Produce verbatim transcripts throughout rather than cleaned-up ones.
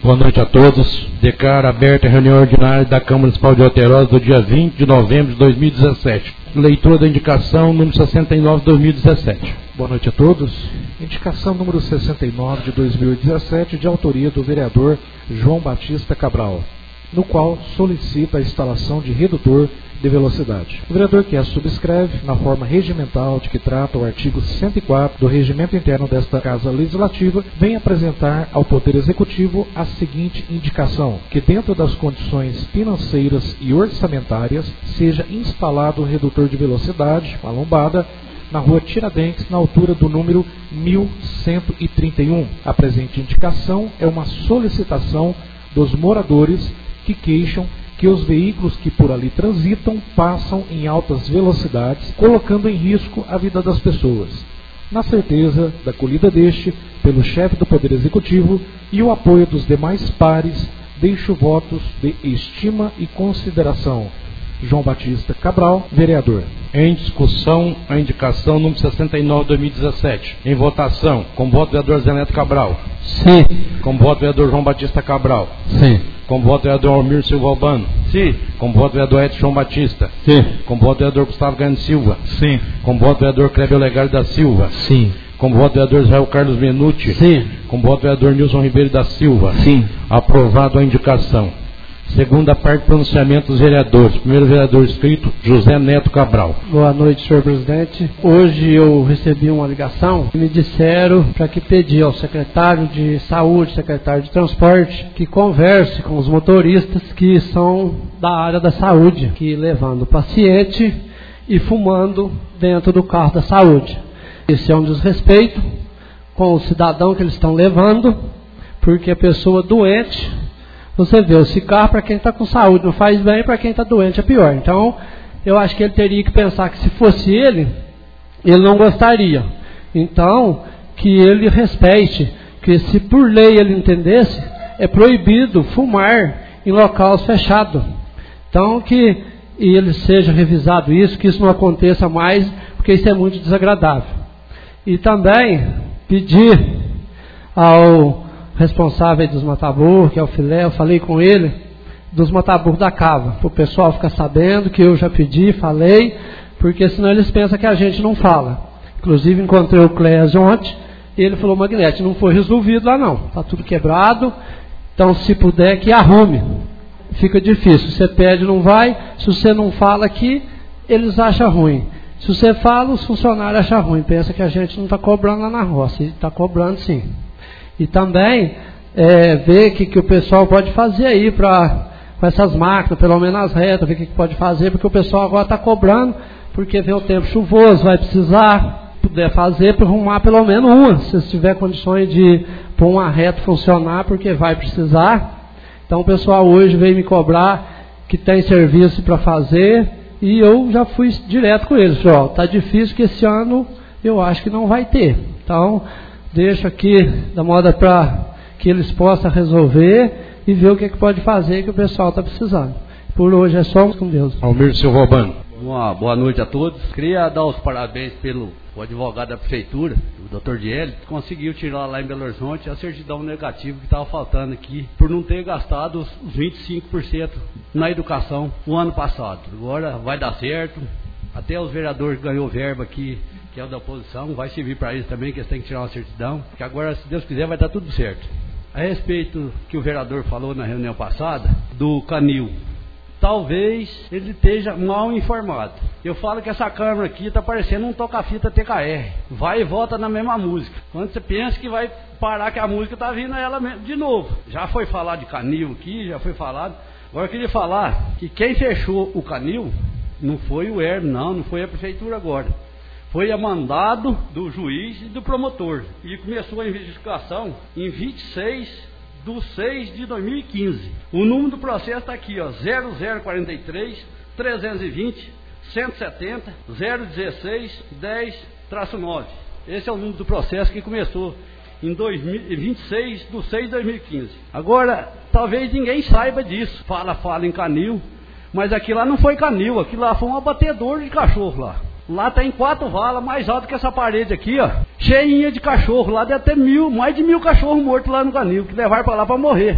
Boa noite a todos. Declaro aberta a reunião ordinária da Câmara Municipal de Alterosa do dia vinte de novembro de dois mil e dezessete. Leitura da indicação número sessenta e nove de dois mil e dezessete. Boa noite a todos. Indicação número sessenta e nove de dois mil e dezessete, de autoria do vereador João Batista Cabral, no qual solicita a instalação de redutor de velocidade. O vereador que a subscreve, na forma regimental de que trata o artigo cento e quatro do Regimento Interno desta Casa Legislativa, vem apresentar ao Poder Executivo a seguinte indicação: que dentro das condições financeiras e orçamentárias seja instalado o redutor de velocidade, a lombada, na rua Tiradentes, na altura do número mil cento e trinta e um. A presente indicação é uma solicitação dos moradores que queixam que os veículos que por ali transitam passam em altas velocidades, colocando em risco a vida das pessoas. Na certeza da acolhida deste pelo chefe do Poder Executivo e o apoio dos demais pares, deixo votos de estima e consideração. João Batista Cabral, vereador. Em discussão, a indicação número sessenta e nove de dois mil e dezessete. Em votação, com voto do vereador Zé Neto Cabral. Sim. Com voto do vereador João Batista Cabral. Sim. Com voto do vereador Almir Silva Albano. Sim. Com voto do vereador Edson João Batista. Sim. Com voto do vereador Gustavo Gane Silva. Sim. Com voto do vereador Cleber Legário da Silva. Sim. Com voto do vereador Israel Carlos Menucci. Sim. Com voto do vereador Nilson Ribeiro da Silva. Sim. Aprovado a indicação. Segunda parte do pronunciamento dos vereadores. Primeiro vereador inscrito, José Neto Cabral. Boa noite, senhor presidente. Hoje eu recebi uma ligação e me disseram para que pedir ao secretário de Saúde, secretário de Transporte, que converse com os motoristas que são da área da saúde, que levando o paciente e fumando dentro do carro da saúde. Esse é um desrespeito com o cidadão que eles estão levando, porque a pessoa doente, você vê, o cigarro para quem está com saúde não faz bem, para quem está doente é pior. Então, eu acho que ele teria que pensar que se fosse ele, ele não gostaria. Então, que ele respeite, que se por lei ele entendesse, é proibido fumar em locais fechados. Então, que ele seja revisado isso, que isso não aconteça mais, porque isso é muito desagradável. E também pedir ao responsável dos mataburros, que é o Filé, eu falei com ele, dos mataburros da Cava, para o pessoal ficar sabendo que eu já pedi, falei, porque senão eles pensam que a gente não fala. Inclusive encontrei o Clésio ontem, e ele falou: Magnete, não foi resolvido lá não, está tudo quebrado, então se puder que arrume. Fica difícil, você pede, não vai, se você não fala aqui, eles acham ruim. Se você fala, os funcionários acham ruim, pensa que a gente não está cobrando lá na roça, e está cobrando sim. E também é, ver o que, que o pessoal pode fazer aí pra, com essas máquinas, pelo menos as retas, ver o que, que pode fazer, porque o pessoal agora está cobrando, porque vem o tempo chuvoso, vai precisar, puder fazer, para arrumar pelo menos uma, se tiver condições de pôr uma reta funcionar, porque vai precisar. Então o pessoal hoje veio me cobrar que tem serviço para fazer, e eu já fui direto com eles, falei: ó, tá difícil que esse ano eu acho que não vai ter. Então, deixo aqui da moda para que eles possam resolver e ver o que, é que pode fazer, que o pessoal está precisando. Por hoje é só com Deus. Almir Silva Albano. Uma boa noite a todos. Queria dar os parabéns pelo o advogado da prefeitura, o doutor Diel, que conseguiu tirar lá em Belo Horizonte a certidão negativa que estava faltando aqui, por não ter gastado os vinte e cinco por cento na educação o ano passado. Agora vai dar certo. Até os vereadores que ganhou verba aqui, que é o da oposição, vai servir para eles também, que eles têm que tirar uma certidão, que agora, se Deus quiser, vai dar tudo certo. A respeito que o vereador falou na reunião passada, do canil, talvez ele esteja mal informado. Eu falo que essa câmera aqui está parecendo um toca-fita T K R, vai e volta na mesma música. Quando você pensa que vai parar, que a música está vindo ela mesmo, de novo. Já foi falar de canil aqui, já foi falado. Agora eu queria falar que quem fechou o canil não foi o Hermes, não, não foi a prefeitura agora. Foi a mandado do juiz e do promotor. E começou a investigação em vinte e seis de seis de dois mil e quinze. O número do processo está aqui, ó, zero zero quatro três, trezentos e vinte, cento e setenta, zero dezesseis, dez, nove. Esse é o número do processo que começou em vinte e seis de seis de dois mil e quinze. Agora, talvez ninguém saiba disso. Fala, fala em canil, mas aqui lá não foi canil, aqui lá foi um abatedor de cachorro lá. Lá tem quatro valas, mais alto que essa parede aqui, ó, cheinha de cachorro. Lá deve ter mil, mais de mil cachorros mortos lá no canil, que levaram para lá para morrer.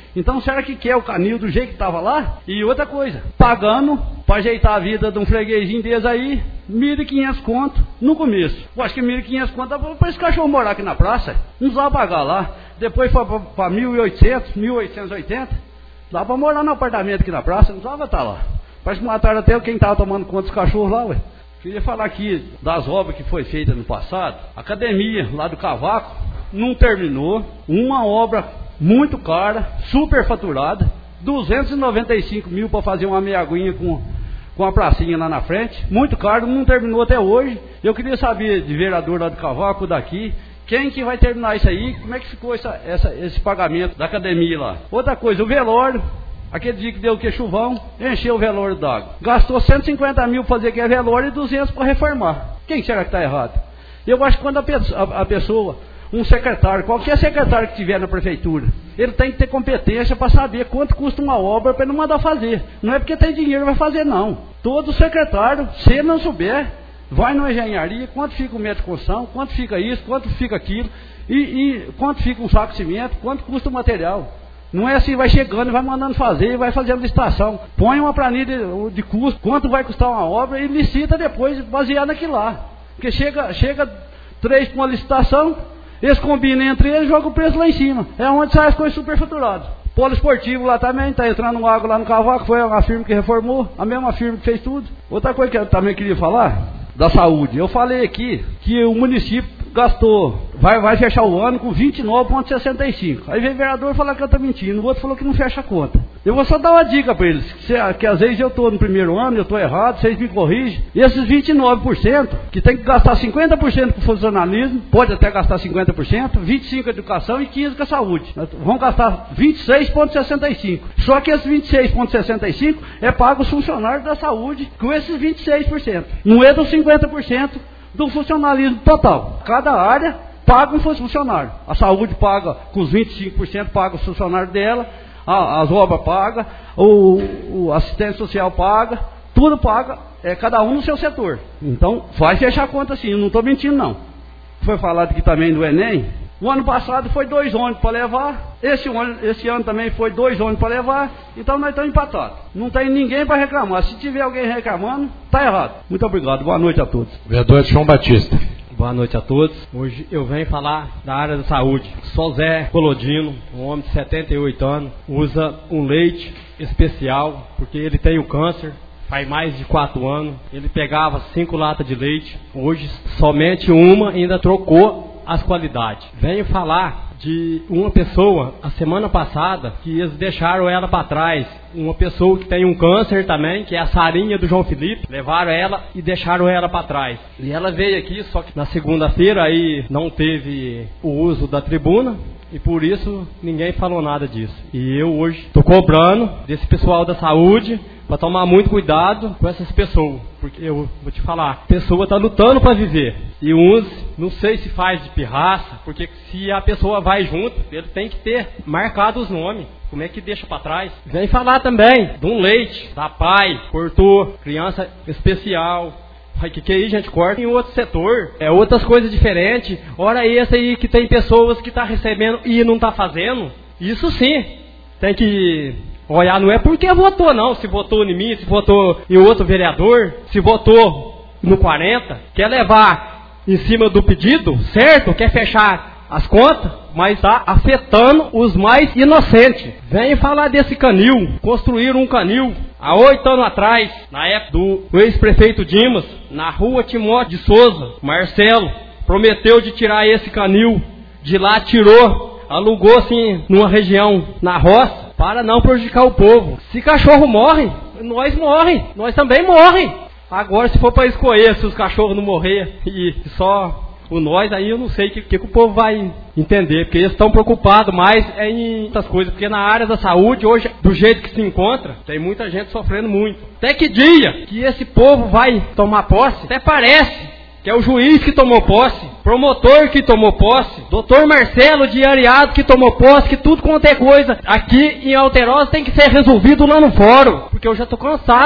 Então será que quer o canil do jeito que estava lá? E outra coisa, pagando para ajeitar a vida de um freguesinho deles aí, mil e quinhentos conto no começo. Eu acho que mil e quinhentos conto dá para esse cachorro morar aqui na praça. Não precisava pagar lá. Depois foi para mil e oitocentos, mil oitocentos e oitenta. Dá para morar no apartamento aqui na praça, não precisava estar lá. Parece que mataram até quem estava tomando conta dos cachorros lá, ué. Queria falar aqui das obras que foi feita no passado. A academia lá do Cavaco não terminou. Uma obra muito cara, super faturada. duzentos e noventa e cinco mil para fazer uma meia aguinha com, com a pracinha lá na frente. Muito caro, não terminou até hoje. Eu queria saber de vereador lá do Cavaco, daqui, quem que vai terminar isso aí? Como é que ficou essa, essa, esse pagamento da academia lá? Outra coisa, o velório. Aquele dia que deu o que chuvão, encheu o velório d'água. Gastou cento e cinquenta mil para fazer aquele velório e duzentos para reformar. Quem será que está errado? Eu acho que quando a pessoa, a, a pessoa, um secretário, qualquer secretário que tiver na prefeitura, ele tem que ter competência para saber quanto custa uma obra para ele não mandar fazer. Não é porque tem dinheiro vai fazer, não. Todo secretário, se ele não souber, vai na engenharia, quanto fica o metro de construção, quanto fica isso, quanto fica aquilo, e, e quanto fica um saco de cimento, quanto custa o material. Não é assim, vai chegando e vai mandando fazer, vai fazendo licitação. Põe uma planilha de, de custo, quanto vai custar uma obra e licita depois, baseado naquilo lá. Porque chega, chega três com uma licitação, eles combinam entre eles e jogam o preço lá em cima. É onde sai as coisas superfaturadas. Polo esportivo lá também, está entrando água lá no Cavaco, foi uma firma que reformou, a mesma firma que fez tudo. Outra coisa que eu também queria falar, da saúde. Eu falei aqui que o município gastou, vai, vai fechar o ano com vinte e nove vírgula sessenta e cinco. Aí veio o vereador falar que eu estou mentindo, o outro falou que não fecha a conta. Eu vou só dar uma dica para eles, que, que às vezes eu estou no primeiro ano, eu estou errado, vocês me corrigem. E esses vinte e nove por cento, que tem que gastar cinquenta por cento com funcionalismo, pode até gastar cinquenta por cento, vinte e cinco por cento educação e quinze por cento com a saúde. Vão gastar vinte e seis vírgula sessenta e cinco. Só que esses vinte e seis vírgula sessenta e cinco é pago os funcionários da saúde com esses vinte e seis por cento. Não é dos cinquenta por cento do funcionalismo total. Cada área paga um funcionário. A saúde paga com os vinte e cinco por cento, paga os funcionários dela, a, as obras paga, o, o assistente social paga, tudo paga, é cada um no seu setor. Então, vai fechar a conta assim, eu não estou mentindo não. Foi falado aqui também do Enem. O ano passado foi dois ônibus para levar, esse ano, esse ano também foi dois ônibus para levar, então nós estamos empatados. Não tem ninguém para reclamar. Se tiver alguém reclamando, está errado. Muito obrigado, boa noite a todos. Vereador João Batista. Boa noite a todos. Hoje eu venho falar da área da saúde. Sou Zé Colodino, um homem de setenta e oito anos, usa um leite especial, porque ele tem o câncer. Faz mais de quatro anos, ele pegava cinco latas de leite, hoje somente uma, ainda trocou as qualidades. Venho falar de uma pessoa, a semana passada, que eles deixaram ela para trás. Uma pessoa que tem um câncer também, que é a Sarinha do João Felipe, levaram ela e deixaram ela para trás. E ela veio aqui, só que na segunda-feira aí não teve o uso da tribuna, e por isso ninguém falou nada disso. E eu hoje estou cobrando desse pessoal da saúde para tomar muito cuidado com essas pessoas, porque eu vou te falar, a pessoa está lutando para viver, e uns, não sei se faz de pirraça, porque se a pessoa vai junto, ele tem que ter marcado os nomes, como é que deixa para trás? Vem falar também de um leite, da pai, cortou, criança especial, que que aí gente corta em outro setor, é outras coisas diferentes, ora esse aí que tem pessoas que está recebendo e não está fazendo, isso sim, tem que olhar, não é porque votou não, se votou em mim, se votou em outro vereador, se votou no quarenta, quer levar em cima do pedido, certo, quer fechar as contas, mas está afetando os mais inocentes. Vem falar desse canil, construíram um canil há oito anos atrás, na época do ex-prefeito Dimas, na rua Timóteo de Souza, Marcelo, prometeu de tirar esse canil, de lá tirou, alugou assim numa região na roça, para não prejudicar o povo. Se cachorro morre, nós morre, nós também morre. Agora se for para escolher se os cachorros não morrer e só o nós, aí eu não sei o que, que, que o povo vai entender, porque eles estão preocupados mais em outras coisas, porque na área da saúde hoje, do jeito que se encontra, tem muita gente sofrendo muito. Até que dia que esse povo vai tomar posse? Até parece que é o juiz que tomou posse, promotor que tomou posse, doutor Marcelo de Ariado que tomou posse, que tudo quanto é coisa aqui em Alterosa tem que ser resolvido lá no fórum, porque eu já estou cansado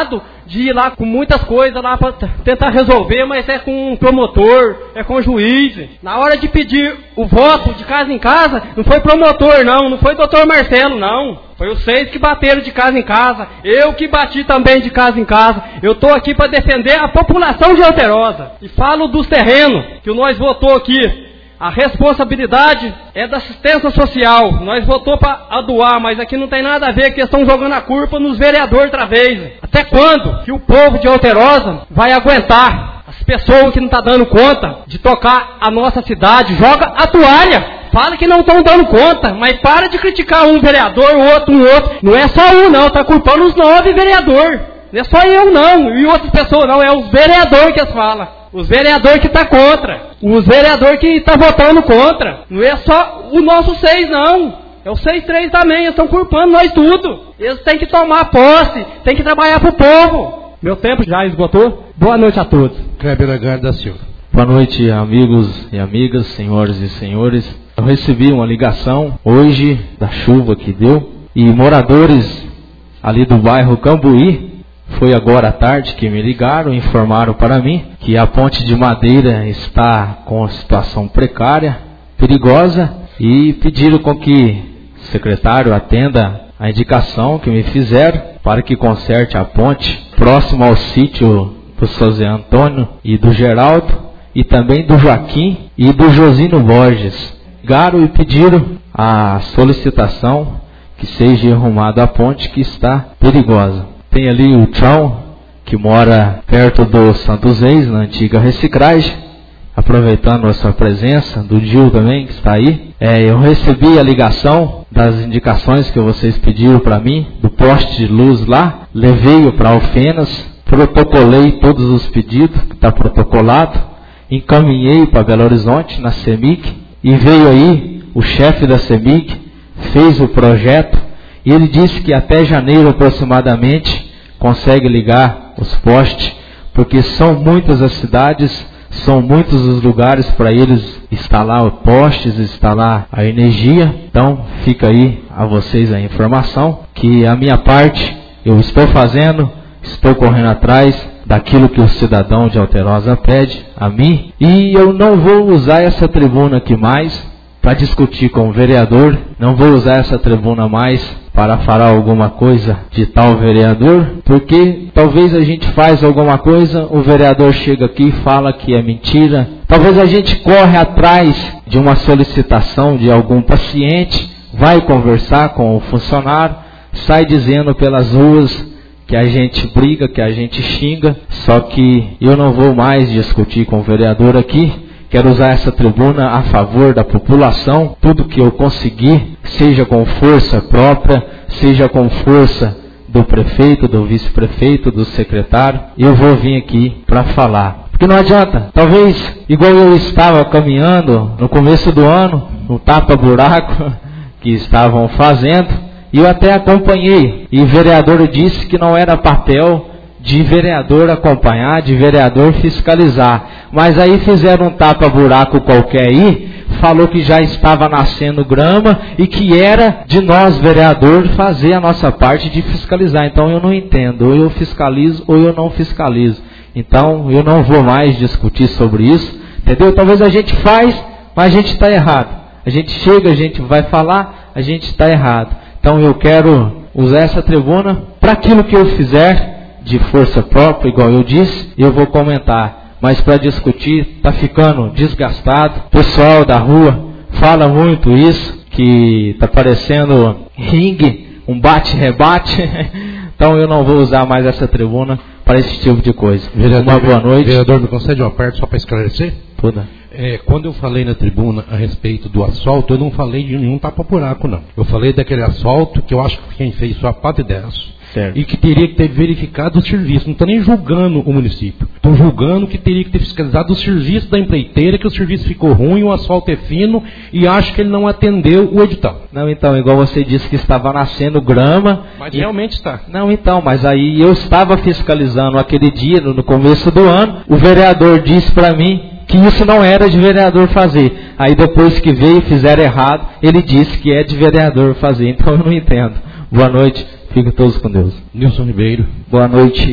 de ir lá com muitas coisas lá para tentar resolver, mas é com um promotor, é com o juiz. Na hora de pedir o voto de casa em casa, não foi promotor não, não foi doutor Marcelo não. Foi os seis que bateram de casa em casa, eu que bati também de casa em casa. Eu estou aqui para defender a população de Alterosa. E falo dos terrenos que nós votou aqui. A responsabilidade é da assistência social. Nós votou para doar, mas aqui não tem nada a ver que eles estão jogando a culpa nos vereadores outra vez. Até quando que o povo de Alterosa vai aguentar as pessoas que não estão dando conta de tocar a nossa cidade? Joga a toalha. Fala que não estão dando conta, mas para de criticar um vereador, o outro, um outro. Não é só um não, está culpando os nove vereadores. Não é só eu não, e outras pessoas não, é os vereadores que eles falam. Os vereadores que estão tá contra. Os vereadores que estão tá votando contra. Não é só o nosso seis, não. É o seis três também. Eles estão culpando nós tudo. Eles têm que tomar posse. Têm que trabalhar para o povo. Meu tempo já esgotou. Boa noite a todos. Kleber Lagarde da Silva. Boa noite, amigos e amigas, senhoras e senhores. Eu recebi uma ligação hoje da chuva que deu. E moradores ali do bairro Cambuí, foi agora à tarde que me ligaram e informaram para mim que a ponte de madeira está com situação precária, perigosa, e pediram com que o secretário atenda a indicação que me fizeram para que conserte a ponte próximo ao sítio do José Antônio e do Geraldo, e também do Joaquim e do Josino Borges. Ligaram e pediram a solicitação que seja arrumada a ponte que está perigosa. Tem ali o Tchão, que mora perto do Santos Reis, na antiga reciclagem. Aproveitando a sua presença, do Gil também, que está aí. É, eu recebi a ligação das indicações que vocês pediram para mim, do poste de luz lá. Levei-o para Alfenas, protocolei todos os pedidos, que está protocolado. Encaminhei para Belo Horizonte, na CEMIG. E veio aí o chefe da CEMIG, fez o projeto. E ele disse que até janeiro aproximadamente consegue ligar os postes, porque são muitas as cidades, são muitos os lugares para eles instalar os postes, instalar a energia. Então fica aí a vocês a informação que a minha parte eu estou fazendo, estou correndo atrás daquilo que o cidadão de Alterosa pede a mim, e eu não vou usar essa tribuna aqui mais para discutir com o vereador, não vou usar essa tribuna mais para falar alguma coisa de tal vereador, porque talvez a gente faz alguma coisa, o vereador chega aqui e fala que é mentira, talvez a gente corre atrás de uma solicitação de algum paciente, vai conversar com o funcionário, sai dizendo pelas ruas que a gente briga, que a gente xinga, só que eu não vou mais discutir com o vereador aqui. Quero usar essa tribuna a favor da população. Tudo que eu conseguir, seja com força própria, seja com força do prefeito, do vice-prefeito, do secretário, eu vou vir aqui para falar. Porque não adianta, talvez igual eu estava caminhando no começo do ano, no tapa-buraco que estavam fazendo, e eu até acompanhei, e o vereador disse que não era papel de vereador acompanhar, de vereador fiscalizar. Mas aí fizeram um tapa-buraco qualquer aí, falou que já estava nascendo grama e que era de nós, vereador, fazer a nossa parte de fiscalizar. Então eu não entendo, ou eu fiscalizo ou eu não fiscalizo. Então eu não vou mais discutir sobre isso, entendeu? Talvez a gente faz, mas a gente está errado. A gente chega, a gente vai falar, a gente está errado. Então eu quero usar essa tribuna para aquilo que eu fizer, de força própria, igual eu disse, eu vou comentar. Mas para discutir, está ficando desgastado. O pessoal da rua fala muito isso, que está parecendo ringue, um bate-rebate. Então eu não vou usar mais essa tribuna para esse tipo de coisa. Vereador, uma boa noite. Vereador, me concede uma parte só para esclarecer? Toda. É, quando eu falei na tribuna a respeito do asfalto, eu não falei de nenhum tapa-buraco, não. Eu falei daquele asfalto que eu acho que quem fez foi a Padederas. Certo. E que teria que ter verificado o serviço. Não estou nem julgando o município. Estou julgando que teria que ter fiscalizado o serviço da empreiteira, que o serviço ficou ruim, o asfalto é fino, e acho que ele não atendeu o edital. Não, então, igual você disse que estava nascendo grama. Mas e... realmente está. Não, então, mas aí eu estava fiscalizando aquele dia, no começo do ano, o vereador disse para mim que isso não era de vereador fazer. Aí depois que veio e fizeram errado, ele disse que é de vereador fazer. Então eu não entendo. Boa noite. Fiquem todos com Deus. Nilson Ribeiro. Boa noite,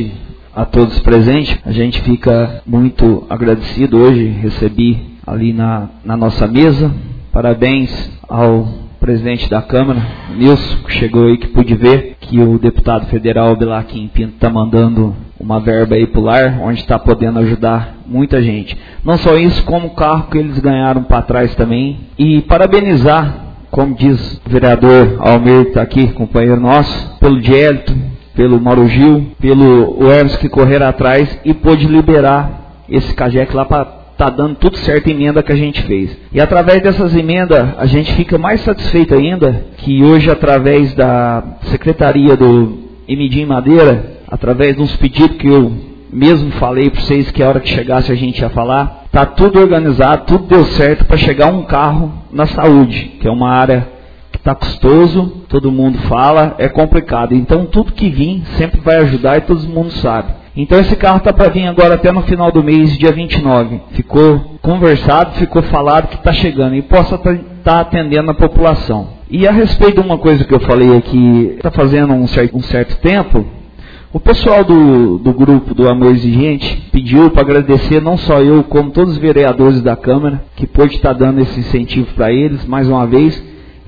a todos presentes. A gente fica muito agradecido. Hoje recebi ali na, na nossa mesa. Parabéns ao presidente da Câmara, Nilson, que chegou aí, que pude ver que o deputado federal Belaquim Pinto está mandando uma verba aí pro lar, onde está podendo ajudar muita gente. Não só isso, como o carro que eles ganharam para trás também. E parabenizar, como diz o vereador Almir, que está aqui, companheiro nosso, pelo Dielito, pelo Mauro Gil, pelo Hermes, que correram atrás e pôde liberar esse Cajec lá para tá dando tudo certo a emenda que a gente fez. E através dessas emendas, a gente fica mais satisfeito ainda, que hoje, através da Secretaria do Emidim Madeira, através de uns pedidos que eu mesmo falei para vocês que a hora que chegasse a gente ia falar, tá tudo organizado, tudo deu certo para chegar um carro na saúde, que é uma área que está custoso, todo mundo fala, é complicado. Então tudo que vir sempre vai ajudar e todo mundo sabe. Então esse carro está para vir agora até no final do mês, dia vinte e nove. Ficou conversado, ficou falado que está chegando e possa estar tá, tá atendendo a população. E a respeito de uma coisa que eu falei aqui, está fazendo um certo, um certo tempo, o pessoal do, do grupo do Amor Exigente pediu para agradecer, não só eu, como todos os vereadores da Câmara, que pôde estar tá dando esse incentivo para eles, mais uma vez,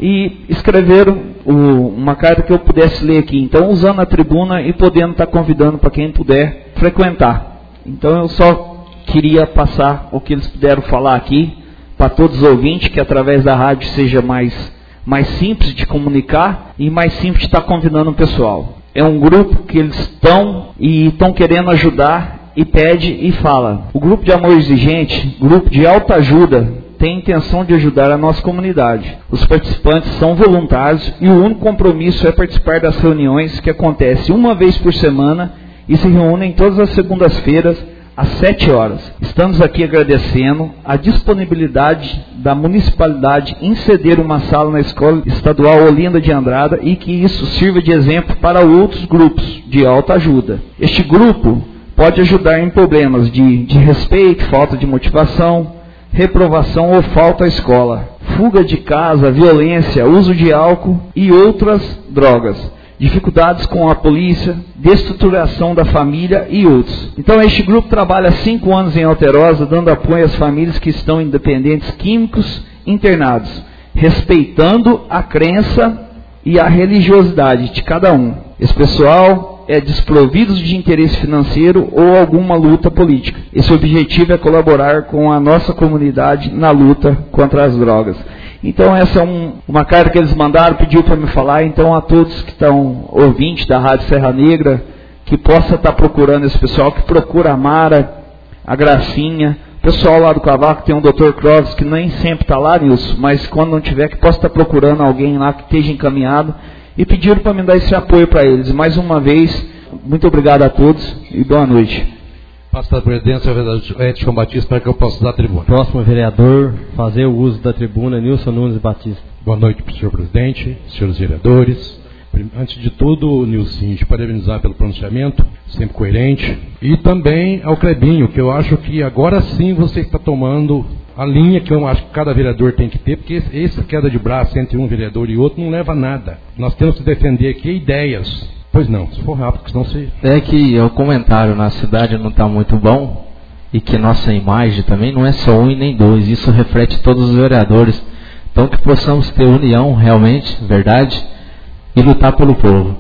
e escreveram o, uma carta que eu pudesse ler aqui. Então, usando a tribuna e podendo estar convidando para quem puder frequentar. Então, eu só queria passar o que eles puderam falar aqui para todos os ouvintes, que através da rádio seja mais, mais simples de comunicar e mais simples de estar convidando o pessoal. É um grupo que eles estão e estão querendo ajudar e pede e fala. O grupo de Amor Exigente, grupo de alta ajuda, tem intenção de ajudar a nossa comunidade. Os participantes são voluntários e o único compromisso é participar das reuniões que acontecem uma vez por semana e se reúnem todas as segundas-feiras às sete horas. Estamos aqui agradecendo a disponibilidade da municipalidade em ceder uma sala na Escola Estadual Olinda de Andrada e que isso sirva de exemplo para outros grupos de alta ajuda. Este grupo pode ajudar em problemas de, de respeito, falta de motivação, reprovação ou falta à escola, fuga de casa, violência, uso de álcool e outras drogas, dificuldades com a polícia, destruturação da família e outros. Então este grupo trabalha há cinco anos em Alterosa, dando apoio às famílias que estão em dependentes químicos internados, respeitando a crença e a religiosidade de cada um. Esse pessoal é desprovido de interesse financeiro ou alguma luta política. Esse objetivo é colaborar com a nossa comunidade na luta contra as drogas. Então essa é um, uma carta que eles mandaram, pediu para me falar. Então a todos que estão ouvintes da Rádio Serra Negra, que possa estar procurando esse pessoal, que procura a Mara, a Gracinha, o pessoal lá do Cavaco, tem um doutor Clóvis que nem sempre está lá, Nilson, mas quando não tiver, que possa estar procurando alguém lá que esteja encaminhado. E pediram para me dar esse apoio para eles. Mais uma vez, muito obrigado a todos e boa noite. Passo a presidência ao vereador Edson Batista para que eu possa usar a tribuna. Próximo vereador, fazer o uso da tribuna, Nilson Nunes Batista. Boa noite, senhor presidente, senhores vereadores. Antes de tudo, Nilson, te parabenizar pelo pronunciamento, sempre coerente. E também ao Clebinho, que eu acho que agora sim você está tomando a linha que eu acho que cada vereador tem que ter, porque essa queda de braço entre um vereador e outro não leva a nada. Nós temos que defender aqui ideias. Pois não, se for rápido, senão se... É que o comentário na cidade não está muito bom e que nossa imagem também não é só um e nem dois. Isso reflete todos os vereadores. Então que possamos ter união realmente, verdade, e lutar pelo povo.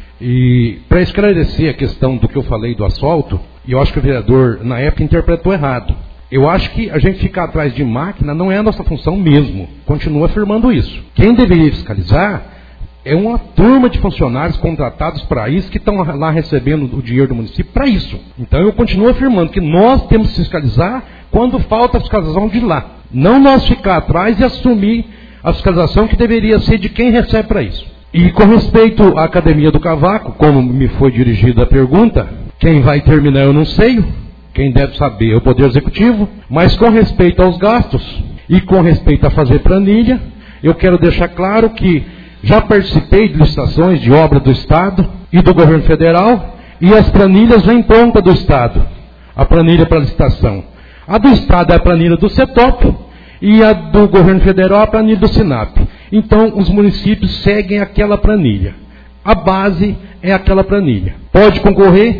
E para esclarecer a questão do que eu falei do asfalto, eu acho que o vereador na época interpretou errado. Eu acho que a gente ficar atrás de máquina não é a nossa função mesmo. Continuo afirmando isso. Quem deveria fiscalizar é uma turma de funcionários contratados para isso, que estão lá recebendo o dinheiro do município para isso. Então eu continuo afirmando que nós temos que fiscalizar quando falta a fiscalização de lá. Não nós ficar atrás e assumir a fiscalização que deveria ser de quem recebe para isso. E com respeito à Academia do Cavaco, como me foi dirigida a pergunta, quem vai terminar eu não sei. Quem deve saber é o Poder Executivo, mas com respeito aos gastos e com respeito a fazer planilha, eu quero deixar claro que já participei de licitações de obra do Estado e do Governo Federal e as planilhas vêm pronta do Estado, a planilha para licitação. A do Estado é a planilha do CETOP e a do Governo Federal é a planilha do SINAP. Então os municípios seguem aquela planilha. A base é aquela planilha. Pode concorrer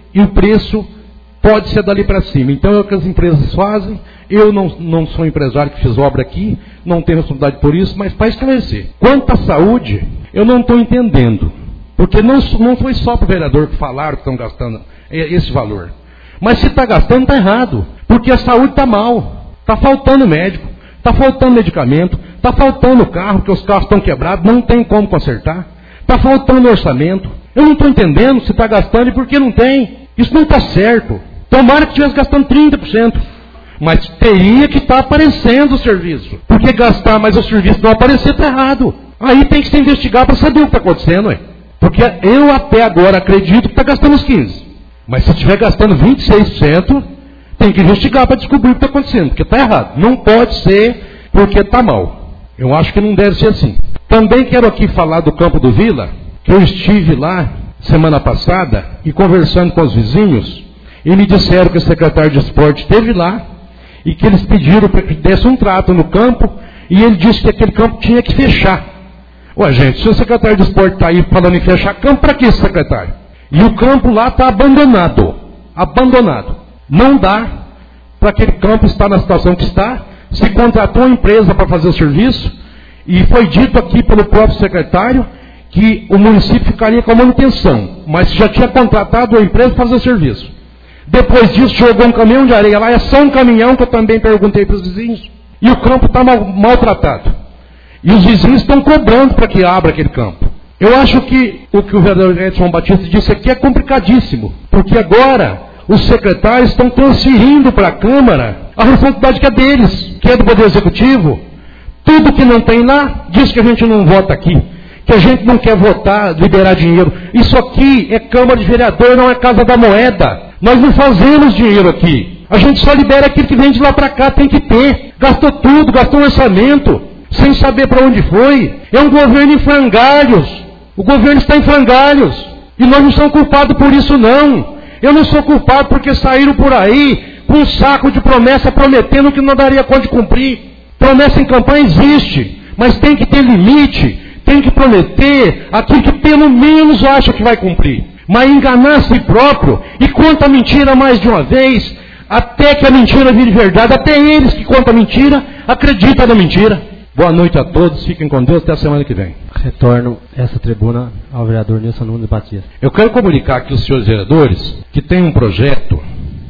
e o preço pode ser dali para cima. Então é o que as empresas fazem. Eu não, não sou empresário que fiz obra aqui, não tenho responsabilidade por isso, mas para esclarecer. Quanto à saúde, eu não estou entendendo. Porque não, não foi só para o vereador que falaram que estão gastando esse valor. Mas se está gastando, está errado. Porque a saúde está mal. Está faltando médico, está faltando medicamento, está faltando carro, porque os carros estão quebrados, não tem como consertar. Está faltando orçamento. Eu não estou entendendo se está gastando e por que não tem. Isso não está certo. Tomara que estivesse gastando trinta por cento. Mas teria que estar aparecendo o serviço. Porque gastar, mas o serviço não aparecer, está errado. Aí tem que se investigar para saber o que está acontecendo. Ué. Porque eu até agora acredito que está gastando os quinze por cento. Mas se estiver gastando vinte e seis por cento, tem que investigar para descobrir o que está acontecendo. Porque está errado. Não pode ser porque está mal. Eu acho que não deve ser assim. Também quero aqui falar do Campo do Vila, que eu estive lá semana passada e conversando com os vizinhos, e me disseram que o secretário de esporte esteve lá e que eles pediram para que desse um trato no campo, e ele disse que aquele campo tinha que fechar. Ué, gente, se o secretário de esporte está aí falando em fechar campo, para que esse secretário? E o campo lá está abandonado. Abandonado. Não dá para aquele campo estar na situação que está. Se contratou uma empresa para fazer o serviço, e foi dito aqui pelo próprio secretário que o município ficaria com a manutenção, mas já tinha contratado a empresa para fazer o serviço. Depois disso, jogou um caminhão de areia lá, é só um caminhão, que eu também perguntei para os vizinhos, e o campo está mal, maltratado. E os vizinhos estão cobrando para que abra aquele campo. Eu acho que o que o vereador Edson Batista disse aqui é complicadíssimo, porque agora os secretários estão transferindo para a Câmara a responsabilidade que é deles, que é do Poder Executivo. Tudo que não tem lá, diz que a gente não vota aqui, que a gente não quer votar, liberar dinheiro. Isso aqui é Câmara de Vereador, não é Casa da Moeda. Nós não fazemos dinheiro aqui. A gente só libera aquilo que vem de lá para cá, tem que ter. Gastou tudo, gastou um orçamento, sem saber para onde foi. É um governo em frangalhos. O governo está em frangalhos. E nós não somos culpados por isso, não. Eu não sou culpado porque saíram por aí com um saco de promessa prometendo que não daria conta de cumprir. Promessa em campanha existe, mas tem que ter limite, tem que prometer aquilo que pelo menos acha que vai cumprir. Mas enganar a si próprio e conta a mentira mais de uma vez, até que a mentira vire verdade, até eles que contam a mentira, acreditam na mentira. Boa noite a todos, fiquem com Deus, até a semana que vem. Retorno essa tribuna ao vereador Nilson Nunes Batista. Eu quero comunicar aqui aos senhores vereadores que tem um projeto,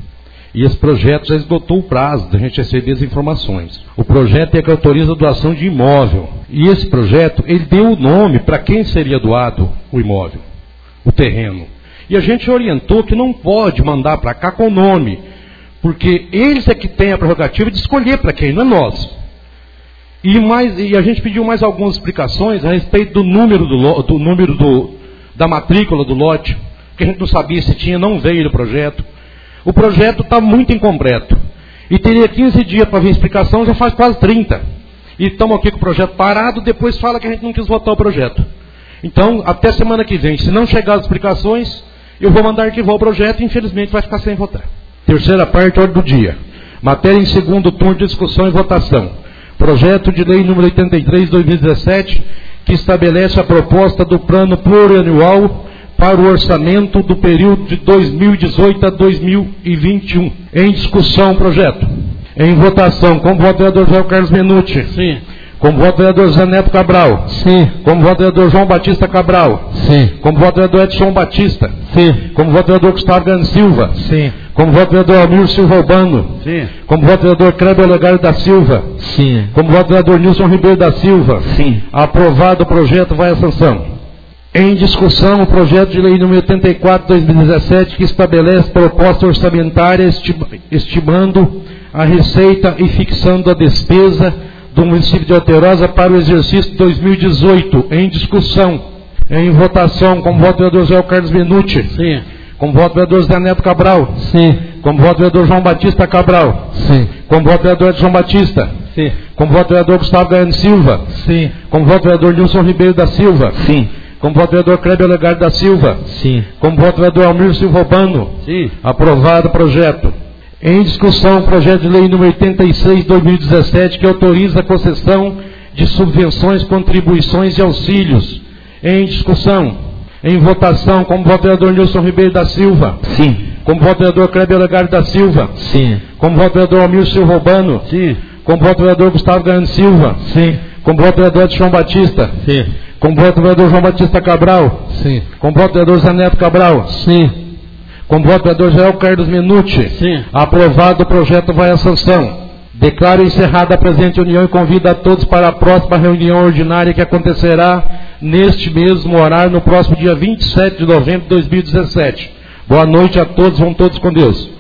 e esse projeto já esgotou o prazo da gente receber as informações. O projeto é que autoriza a doação de imóvel. E esse projeto, ele deu o nome para quem seria doado o imóvel, o terreno. E a gente orientou que não pode mandar para cá com o nome, porque eles é que têm a prerrogativa de escolher para quem, não é nós. E, mais, e a gente pediu mais algumas explicações a respeito do número, do, do número do, da matrícula do lote, que a gente não sabia se tinha, não veio no projeto. O projeto está muito incompleto. E teria quinze dias para vir explicação, já faz quase trinta. E estamos aqui com o projeto parado, depois fala que a gente não quis votar o projeto. Então, até semana que vem, se não chegar as explicações, eu vou mandar arquivar o projeto e infelizmente vai ficar sem votar. Terceira parte, ordem do dia. Matéria em segundo turno de discussão e votação. Projeto de lei número oitenta e três de dois mil e dezessete, que estabelece a proposta do plano plurianual para o orçamento do período de dois mil e dezoito a dois mil e vinte e um. Em discussão, projeto. Em votação, como voto vereador João Carlos Menucci. Sim. Como voto vereador Zé Neto Cabral. Sim. Como voto vereador João Batista Cabral. Sim. Como voto vereador Edson Batista. Sim. Como voto vereador Gustavo Gano Silva. Sim. Como voto vereador Almir Silva Urbano. Sim. Como voto vereador Kleber Olegário da Silva. Sim. Como voto vereador Nilson Ribeiro da Silva. Sim. Aprovado o projeto, vai à sanção. Em discussão, o projeto de lei número oitenta e quatro de dois mil e dezessete, que estabelece proposta orçamentária estimando a receita e fixando a despesa do município de Alterosa para o exercício de dois mil e dezoito. Em discussão. Em votação, como voto vereador José Carlos Menucci. Sim. Como voto vereador Zé Neto Cabral. Sim. Como voto vereador João Batista Cabral. Sim. Como voto vereador Edson Batista. Sim. Como voto vereador Gustavo Gano Silva. Sim. Como voto vereador Nilson Ribeiro da Silva. Sim. Como voto vereador Kleber Olegário da Silva. Sim. Como voto vereador Almir Silva Urbano. Sim. Aprovado o projeto. Em discussão, o projeto de lei número oitenta e seis de dois mil e dezessete, que autoriza a concessão de subvenções, contribuições e auxílios. Em discussão. Em votação, como voto vereador Nilson Ribeiro da Silva. Sim. Como voto o vereador Kleber Olegário da Silva. Sim. Como voto o vereador Almir Silva Urbano. Sim. Como voto o vereador Gustavo Gaiano Silva. Sim. Como voto o vereador João Batista. Sim. Como voto o vereador João Batista Cabral. Sim. Como voto o vereador Zé Neto Cabral. Sim. Como voto o vereador Jael Carlos Menucci. Sim. Aprovado, o projeto vai à sanção. Declaro encerrada a presente reunião e convido a todos para a próxima reunião ordinária que acontecerá neste mesmo horário, no próximo dia vinte e sete de novembro de dois mil e dezessete. Boa noite a todos, vão todos com Deus.